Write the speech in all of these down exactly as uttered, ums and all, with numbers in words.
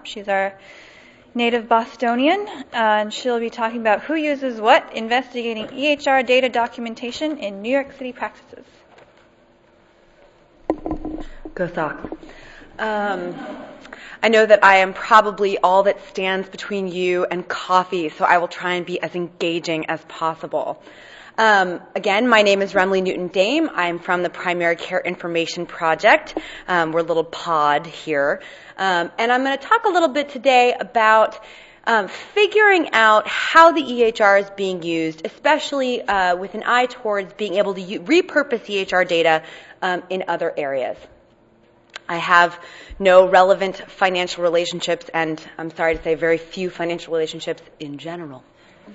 up. She's our native Bostonian, uh, and she'll be talking about who uses what, investigating E H R data documentation in New York City practices. Go Sox. Um, I know that I am probably all that stands between you and coffee, so I will try and be as engaging as possible. Um, again, my name is Remley Newton-Dame. I'm from the Primary Care Information Project. Um, we're a little pod here. Um, and I'm going to talk a little bit today about um, figuring out how the E H R is being used, especially uh, with an eye towards being able to u- repurpose E H R data um, in other areas. I have no relevant financial relationships, and I'm sorry to say very few financial relationships in general.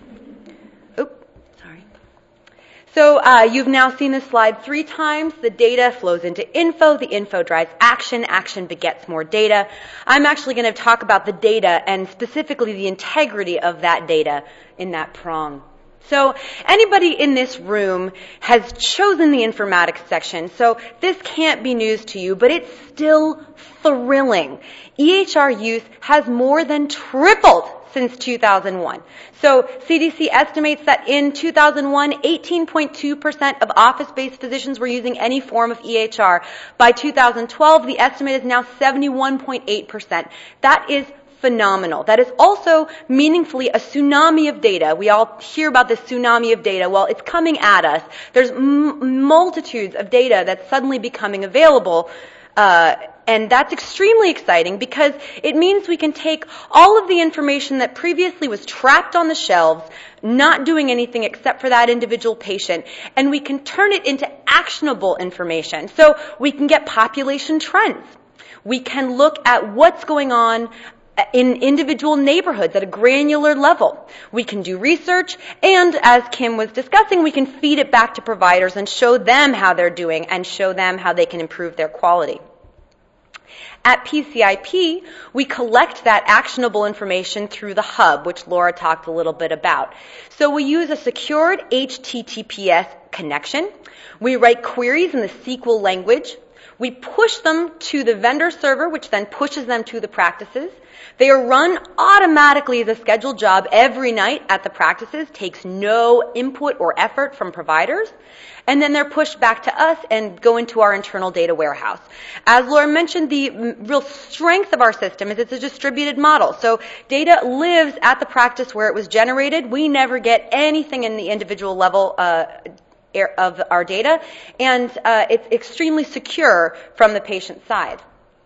So uh, you've now seen this slide three times. The data flows into info. The info drives action. Action begets more data. I'm actually going to talk about the data and specifically the integrity of that data in that prong. So anybody in this room has chosen the informatics section, so this can't be news to you, but it's still thrilling. E H R use has more than tripled since two thousand one. So C D C estimates that in two thousand one, eighteen point two percent of office-based physicians were using any form of E H R. By two thousand twelve, the estimate is now seventy-one point eight percent. That is phenomenal. That is also meaningfully a tsunami of data. We all hear about this tsunami of data. Well, it's coming at us. There's m- multitudes of data that's suddenly becoming available. Uh, and that's extremely exciting because it means we can take all of the information that previously was trapped on the shelves, not doing anything except for that individual patient, and we can turn it into actionable information. So we can get population trends. We can look at what's going on in individual neighborhoods at a granular level. We can do research, and as Kim was discussing, we can feed it back to providers and show them how they're doing and show them how they can improve their quality. At P C I P, we collect that actionable information through the hub, which Laura talked a little bit about. So we use a secured H T T P S connection. We write queries in the S Q L language. We push them to the vendor server, which then pushes them to the practices. They are run automatically as a scheduled job every night at the practices, takes no input or effort from providers. And then they're pushed back to us and go into our internal data warehouse. As Laura mentioned, the real strength of our system is it's a distributed model. So data lives at the practice where it was generated. We never get anything in the individual level uh, of our data, and uh, it's extremely secure from the patient side.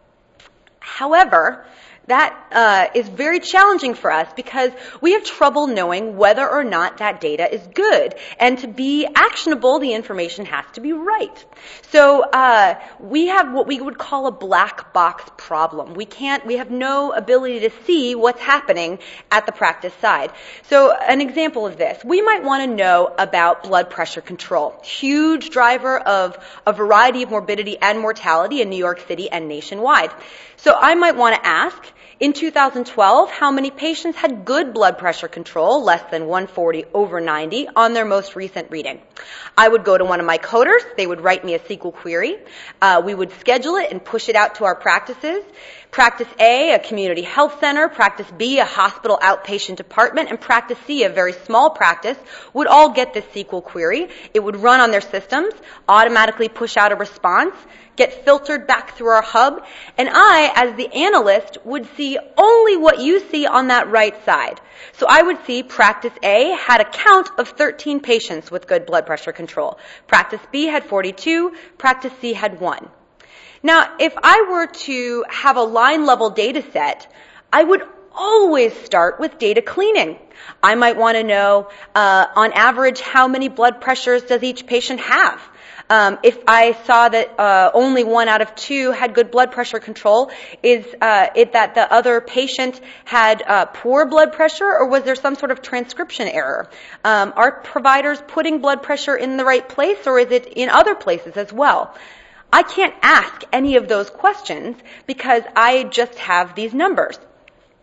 However, that uh, is very challenging for us because we have trouble knowing whether or not that data is good. And to be actionable, the information has to be right. So uh, we have what we would call a black box problem. We can't, we have no ability to see what's happening at the practice side. So an example of this, we might want to know about blood pressure control, huge driver of a variety of morbidity and mortality in New York City and nationwide. So I might want to ask, in two thousand twelve, how many patients had good blood pressure control, less than one forty over ninety, on their most recent reading? I would go to one of my coders. They would write me a S Q L query. Uh, we would schedule it and push it out to our practices. Practice A, a community health center. Practice B, a hospital outpatient department. And Practice C, a very small practice, would all get this S Q L query. It would run on their systems, automatically push out a response, get filtered back through our hub, and I, as the analyst, would see only what you see on that right side. So I would see Practice A had a count of thirteen patients with good blood pressure control. Practice B had forty-two, Practice C had one. Now, if I were to have a line-level data set, I would always start with data cleaning. I might want to know, uh, on average, how many blood pressures does each patient have? Um, if I saw that uh, only one out of two had good blood pressure control, is uh, it that the other patient had uh, poor blood pressure, or was there some sort of transcription error? Um, are providers putting blood pressure in the right place, or is it in other places as well? I can't ask any of those questions because I just have these numbers.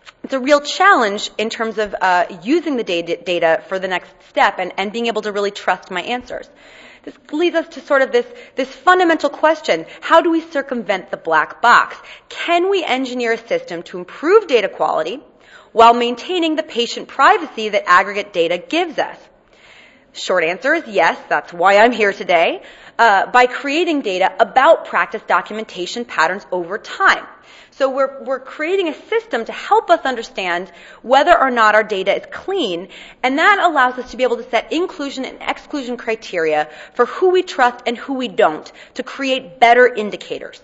it's a real challenge in terms of uh, using the data, data for the next step and, and being able to really trust my answers. This leads us to sort of this, this fundamental question: how do we circumvent the black box? Can we engineer a system to improve data quality while maintaining the patient privacy that aggregate data gives us? Short answer is yes. That's why I'm here today. Uh, by creating data about practice documentation patterns over time. So we're, we're creating a system to help us understand whether or not our data is clean, and that allows us to be able to set inclusion and exclusion criteria for who we trust and who we don't to create better indicators.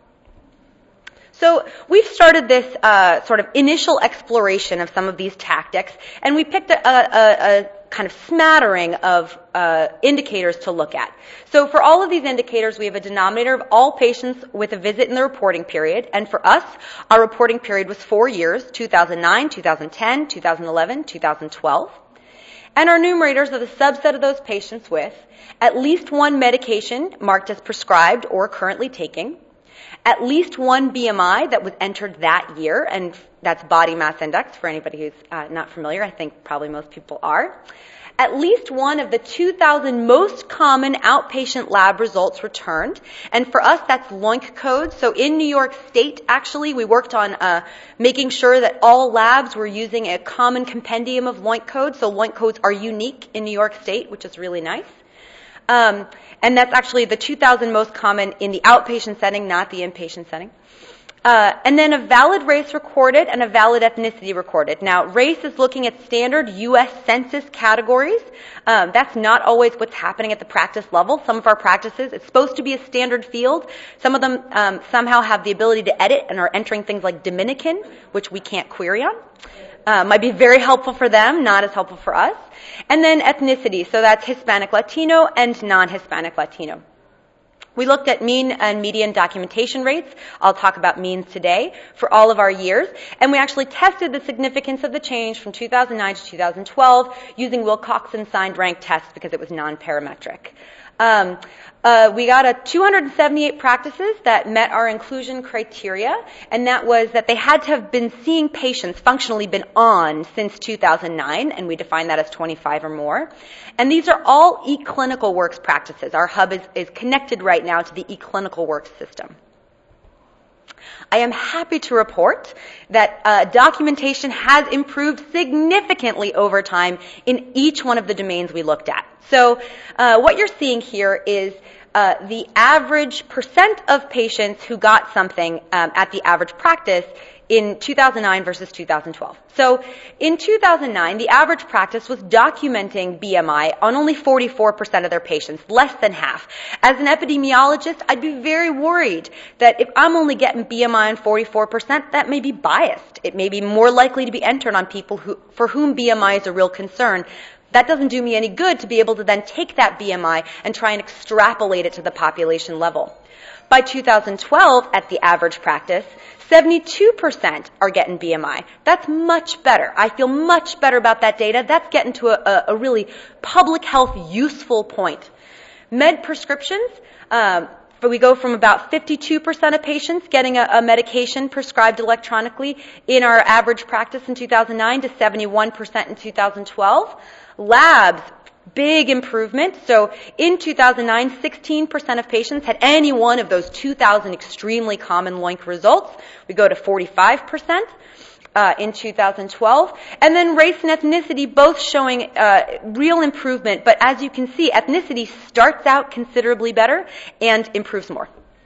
So we've started this uh, sort of initial exploration of some of these tactics, and we picked a, a, a kind of smattering of uh, indicators to look at. So for all of these indicators, we have a denominator of all patients with a visit in the reporting period, and for us, our reporting period was four years, two thousand nine, two thousand ten, two thousand eleven, two thousand twelve. And our numerators are the subset of those patients with at least one medication marked as prescribed or currently taking, at least one B M I that was entered that year, and that's body mass index for anybody who's uh, not familiar. I think probably most people are. At least one of the two thousand most common outpatient lab results returned. And for us, that's LOINC codes. So in New York State, actually, we worked on uh, making sure that all labs were using a common compendium of LOINC codes. So LOINC codes are unique in New York State, which is really nice. Um, and that's actually the two thousand most common in the outpatient setting, not the inpatient setting. Uh, and then a valid race recorded and a valid ethnicity recorded. Now, race is looking at standard U S Census categories. Um, that's not always what's happening at the practice level. Some of our practices, it's supposed to be a standard field. Some of them um, somehow have the ability to edit and are entering things like Dominican, which we can't query on. Uh, might be very helpful for them, not as helpful for us. And then ethnicity, so that's Hispanic Latino and non-Hispanic Latino. We looked at mean and median documentation rates. I'll talk about means today for all of our years. And we actually tested the significance of the change from two thousand nine to two thousand twelve using Wilcoxon signed rank tests because it was non-parametric. Um, uh, we got a two hundred seventy-eight practices that met our inclusion criteria, and that was that they had to have been seeing patients, functionally been on since two thousand nine, and we define that as twenty-five or more. And these are all eClinicalWorks practices. Our hub is, is connected right now to the eClinicalWorks system. I am happy to report that uh, documentation has improved significantly over time in each one of the domains we looked at. So uh, what you're seeing here is uh, the average percent of patients who got something um, at the average practice in two thousand nine versus two thousand twelve. So in two thousand nine, the average practice was documenting B M I on only forty-four percent of their patients, less than half. As an epidemiologist, I'd be very worried that if I'm only getting B M I on forty-four percent, that may be biased. It may be more likely to be entered on people who, for whom B M I is a real concern. That doesn't do me any good to be able to then take that B M I and try and extrapolate it to the population level. By two thousand twelve, at the average practice, seventy-two percent are getting B M I. That's much better. I feel much better about that data. That's getting to a, a really public health useful point. Med prescriptions, um, but we go from about fifty-two percent of patients getting a, a medication prescribed electronically in our average practice in two thousand nine to seventy-one percent in two thousand twelve. Labs, big improvement. So in two thousand nine, sixteen percent of patients had any one of those two thousand extremely common LOINC results. We go to forty-five percent uh, in two thousand twelve. And then race and ethnicity both showing uh, real improvement. But as you can see, ethnicity starts out considerably better and improves more.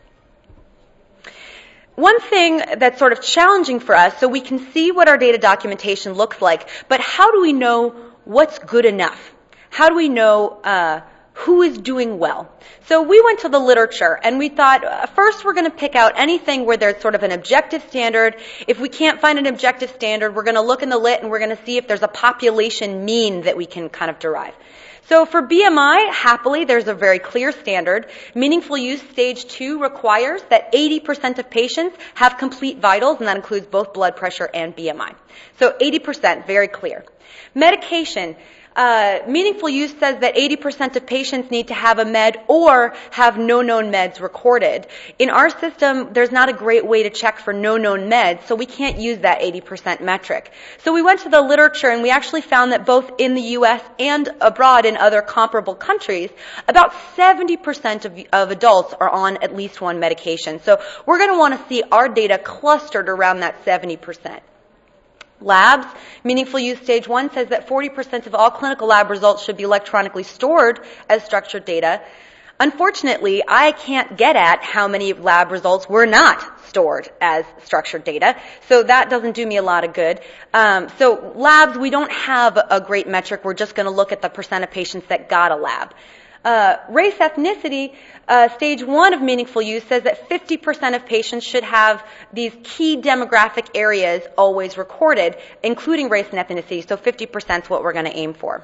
One thing that's sort of challenging for us, so we can see what our data documentation looks like, but how do we know what's good enough? How do we know uh, who is doing well? So we went to the literature and we thought, uh, first we're going to pick out anything where there's sort of an objective standard. If we can't find an objective standard, we're going to look in the lit and we're going to see if there's a population mean that we can kind of derive. So for B M I, happily, there's a very clear standard. Meaningful use stage two requires that eighty percent of patients have complete vitals, and that includes both blood pressure and B M I. So eighty percent, very clear. Medication. Uh, meaningful use says that eighty percent of patients need to have a med or have no known meds recorded. In our system, there's not a great way to check for no known meds, so we can't use that eighty percent metric. So we went to the literature and we actually found that both in the U S and abroad in other comparable countries, about seventy percent of, of adults are on at least one medication. So we're going to want to see our data clustered around that seventy percent. Labs, meaningful use stage one says that forty percent of all clinical lab results should be electronically stored as structured data. Unfortunately, I can't get at how many lab results were not stored as structured data, so that doesn't do me a lot of good. Um, so labs, we don't have a great metric. We're just going to look at the percent of patients that got a lab. Uh, race ethnicity, uh, stage one of meaningful use says that fifty percent of patients should have these key demographic areas always recorded, including race and ethnicity, so fifty percent is what we're going to aim for.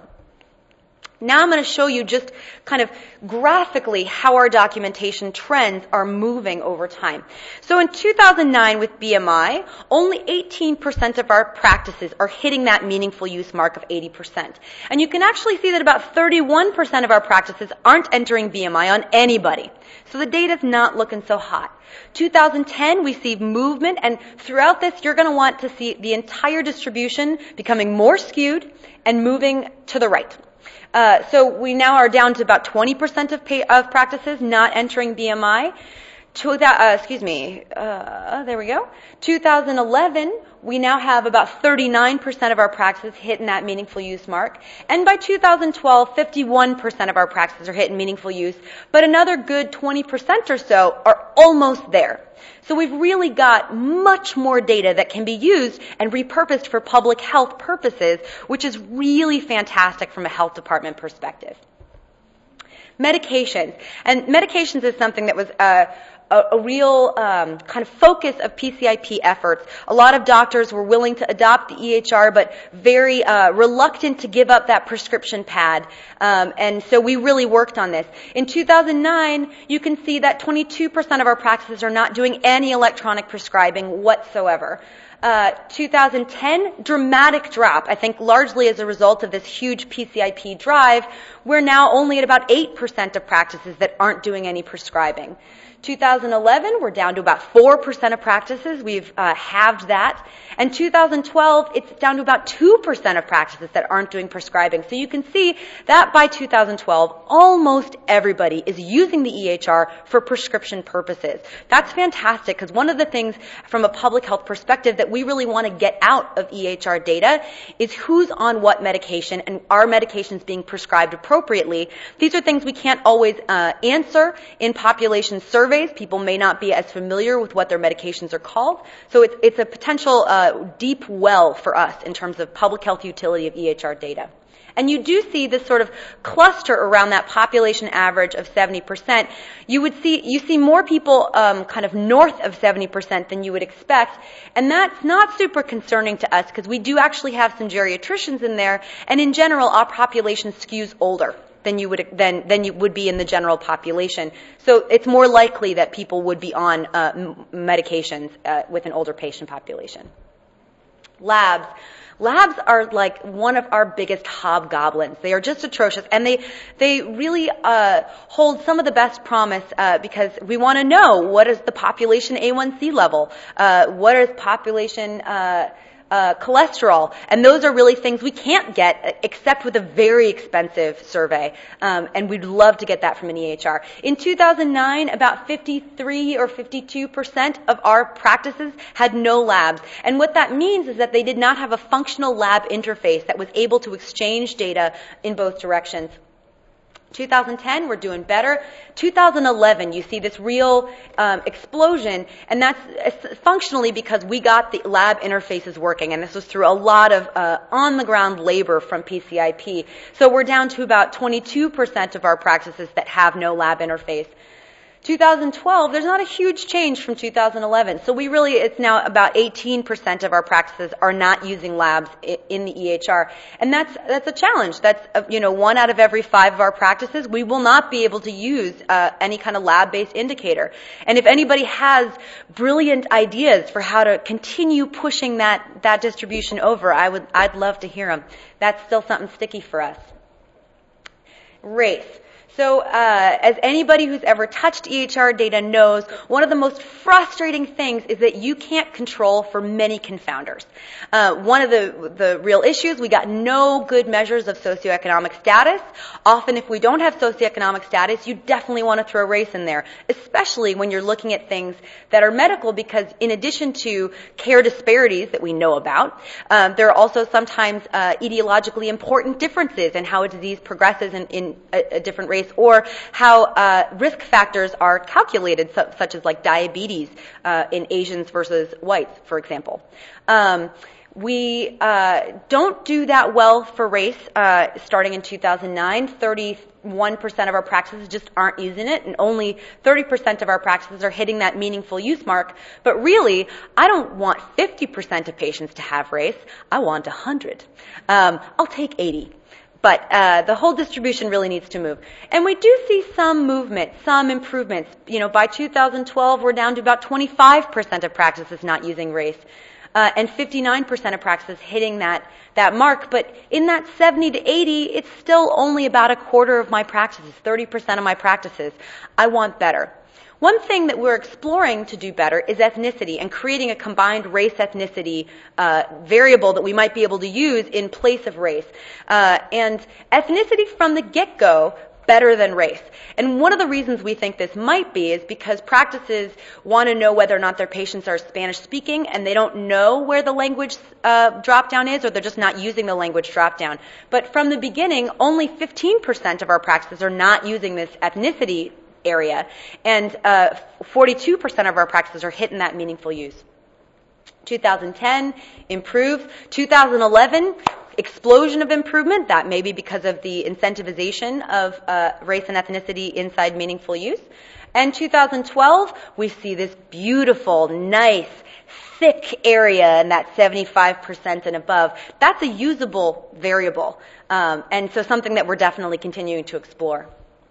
Now I'm going to show you just kind of graphically how our documentation trends are moving over time. So in two thousand nine with B M I, only eighteen percent of our practices are hitting that meaningful use mark of eighty percent. And you can actually see that about thirty-one percent of our practices aren't entering B M I on anybody. So the data's not looking so hot. two thousand ten, we see movement, and throughout this, you're going to want to see the entire distribution becoming more skewed and moving to the right. Uh, so we now are down to about twenty percent of, pay, of practices not entering B M I. To that, uh, excuse me, uh, there we go. two thousand eleven, we now have about thirty-nine percent of our practices hitting that meaningful use mark. And by two thousand twelve, fifty-one percent of our practices are hitting meaningful use, but another good twenty percent or so are almost there. So we've really got much more data that can be used and repurposed for public health purposes, which is really fantastic from a health department perspective. Medications. And medications is something that was uh, a, a real um, kind of focus of P C I P efforts. A lot of doctors were willing to adopt the E H R, but very uh, reluctant to give up that prescription pad. Um, and so we really worked on this. In two thousand nine, you can see that twenty-two percent of our practices are not doing any electronic prescribing whatsoever. Uh, two thousand ten, dramatic drop, I think largely as a result of this huge P C I P drive. We're now only at about eight percent of practices that aren't doing any prescribing. two thousand eleven, we're down to about four percent of practices. We've uh, halved that. And two thousand twelve, it's down to about two percent of practices that aren't doing prescribing. So you can see that by two thousand twelve, almost everybody is using the E H R for prescription purposes. That's fantastic, because one of the things from a public health perspective that we really want to get out of E H R data is who's on what medication and are medications being prescribed appropriately. These are things we can't always uh, answer in population surveys. People may not be as familiar with what their medications are called. So it's, it's a potential uh, deep well for us in terms of public health utility of E H R data. And you do see this sort of cluster around that population average of seventy percent. You would see, you see more people um, kind of north of seventy percent than you would expect. And that's not super concerning to us because we do actually have some geriatricians in there. And in general, our population skews older than you would than than you would be in the general population. So it's more likely that people would be on uh, m- medications uh, with an older patient population. Labs. Labs are like one of our biggest hobgoblins. They are just atrocious, and they they really uh, hold some of the best promise uh, because we want to know what is the population A one C level, uh, what is population uh, uh, cholesterol, and those are really things we can't get except with a very expensive survey, um, and we'd love to get that from an E H R. In two thousand nine, about fifty-three or fifty-two percent of our practices had no labs, and what that means is that they did not have a functional lab interface that was able to exchange data in both directions. two thousand ten, we're doing better. two thousand eleven, you see this real um, explosion, and that's functionally because we got the lab interfaces working, and this was through a lot of uh, on-the-ground labor from P C I P. So we're down to about twenty-two percent of our practices that have no lab interface. two thousand twelve, there's not a huge change from two thousand eleven. So we really, it's now about eighteen percent of our practices are not using labs in the E H R. And that's, that's a challenge. That's, uh, you know, one out of every five of our practices, we will not be able to use uh, any kind of lab-based indicator. And if anybody has brilliant ideas for how to continue pushing that, that distribution over, I would, I'd love to hear them. That's still something sticky for us. Race. So uh, as anybody who's ever touched E H R data knows, one of the most frustrating things is that you can't control for many confounders. Uh, one of the, the real issues, we got no good measures of socioeconomic status. Often if we don't have socioeconomic status, you definitely want to throw race in there, especially when you're looking at things that are medical, because in addition to care disparities that we know about, um, there are also sometimes uh, etiologically important differences in how a disease progresses in, in a, a different race, or how uh, risk factors are calculated, su- such as like diabetes uh, in Asians versus whites, for example. Um, we uh, don't do that well for race. Uh, starting in two thousand nine, thirty-one percent of our practices just aren't using it, and only thirty percent of our practices are hitting that meaningful use mark. But really, I don't want fifty percent of patients to have race. I want one hundred. Um, I'll take eighty. But uh, the whole distribution really needs to move. And we do see some movement, some improvements. You know, by two thousand twelve, we're down to about twenty-five percent of practices not using race, uh, and fifty-nine percent of practices hitting that, that mark. But in that seventy to eighty, it's still only about a quarter of my practices, thirty percent of my practices. I want better. One thing that we're exploring to do better is ethnicity, and creating a combined race-ethnicity uh, variable that we might be able to use in place of race. Uh, and ethnicity from the get-go better than race. And one of the reasons we think this might be is because practices want to know whether or not their patients are Spanish-speaking, and they don't know where the language uh, drop-down is, or they're just not using the language drop-down. But from the beginning, only fifteen percent of our practices are not using this ethnicity area, and uh, forty-two percent of our practices are hitting that meaningful use. two thousand ten, improved. two thousand eleven, explosion of improvement. That may be because of the incentivization of uh, race and ethnicity inside meaningful use. And two thousand twelve, we see this beautiful, nice, thick area in that seventy-five percent and above. That's a usable variable, um, and so something that we're definitely continuing to explore.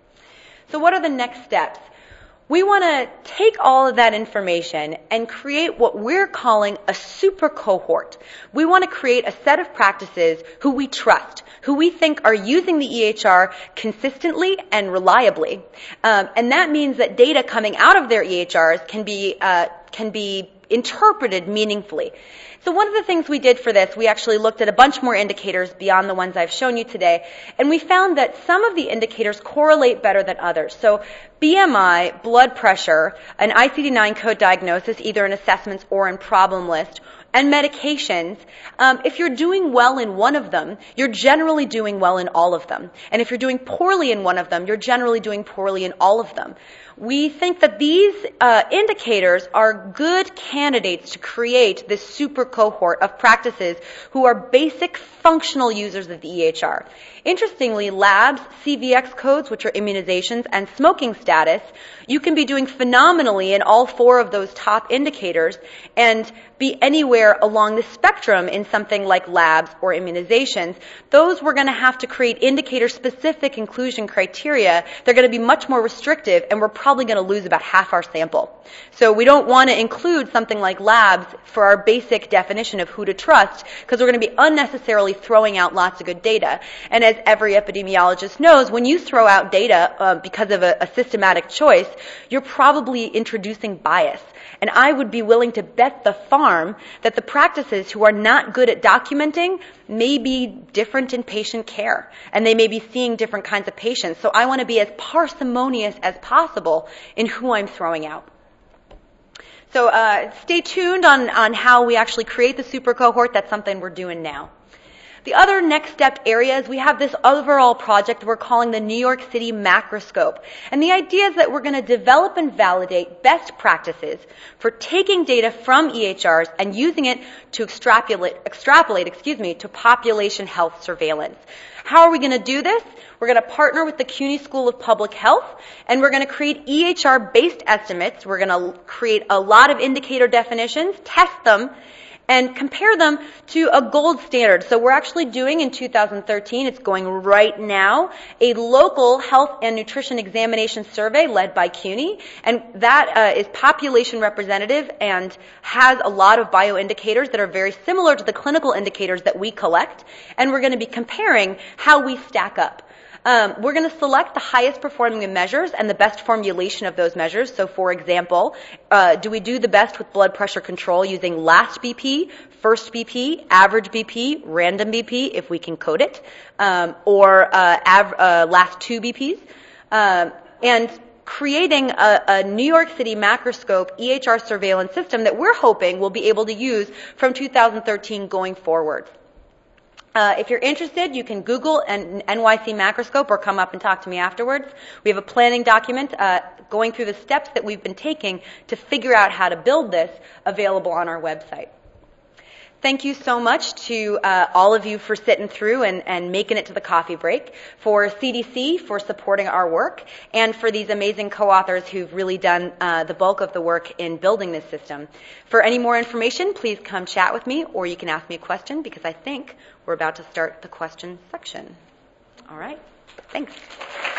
So what are the next steps? We want to take all of that information and create what we're calling a super cohort. We want to create a set of practices who we trust, who we think are using the E H R consistently and reliably. Um, and that means that data coming out of their E H Rs can be, uh, can be interpreted meaningfully. So one of the things we did for this, we actually looked at a bunch more indicators beyond the ones I've shown you today, and we found that some of the indicators correlate better than others. So B M I, blood pressure, an I C D nine code diagnosis, either in assessments or in problem list, and medications, um, if you're doing well in one of them, you're generally doing well in all of them. And if you're doing poorly in one of them, you're generally doing poorly in all of them. We think that these uh, indicators are good candidates to create this super cohort of practices who are basic functional users of the E H R. Interestingly, labs, C V X codes, which are immunizations, and smoking status, you can be doing phenomenally in all four of those top indicators and be anywhere along the spectrum in something like labs or immunizations. Those we're going to have to create indicator-specific inclusion criteria. They're going to be much more restrictive, and we're probably going to lose about half our sample. So we don't want to include something like labs for our basic definition of who to trust, because we're going to be unnecessarily throwing out lots of good data. And as every epidemiologist knows, when you throw out data uh, because of a, a systematic choice, you're probably introducing bias. And I would be willing to bet the farm that the practices who are not good at documenting may be different in patient care, and they may be seeing different kinds of patients. So I want to be as parsimonious as possible in who I'm throwing out. So uh, stay tuned on, on how we actually create the super cohort. That's something we're doing now. The other next step areas, we have this overall project we're calling the New York City Macroscope. And the idea is that we're going to develop and validate best practices for taking data from E H Rs and using it to extrapolate, extrapolate, excuse me, to population health surveillance. How are we going to do this? We're going to partner with the CUNY School of Public Health, and we're going to create E H R-based estimates. We're going to create a lot of indicator definitions, test them, and compare them to a gold standard. So we're actually doing in two thousand thirteen, it's going right now, a local health and nutrition examination survey led by CUNY, and that uh, is population representative and has a lot of bioindicators that are very similar to the clinical indicators that we collect, and we're going to be comparing how we stack up. Um, we're going to select the highest performing measures and the best formulation of those measures. So, for example, uh, do we do the best with blood pressure control using last B P, first B P, average B P, random B P, if we can code it, um, or uh, av- uh, last two B Ps? Um, and creating a, a New York City Macroscope E H R surveillance system that we're hoping we'll be able to use from two thousand thirteen going forward. Uh, if you're interested, you can Google an N Y C Macroscope or come up and talk to me afterwards. We have a planning document uh, going through the steps that we've been taking to figure out how to build this available on our website. Thank you so much to uh, all of you for sitting through and, and making it to the coffee break, for C D C for supporting our work, and for these amazing co-authors who've really done uh, the bulk of the work in building this system. For any more information, please come chat with me, or you can ask me a question, because I think we're about to start the question section. All right. Thanks.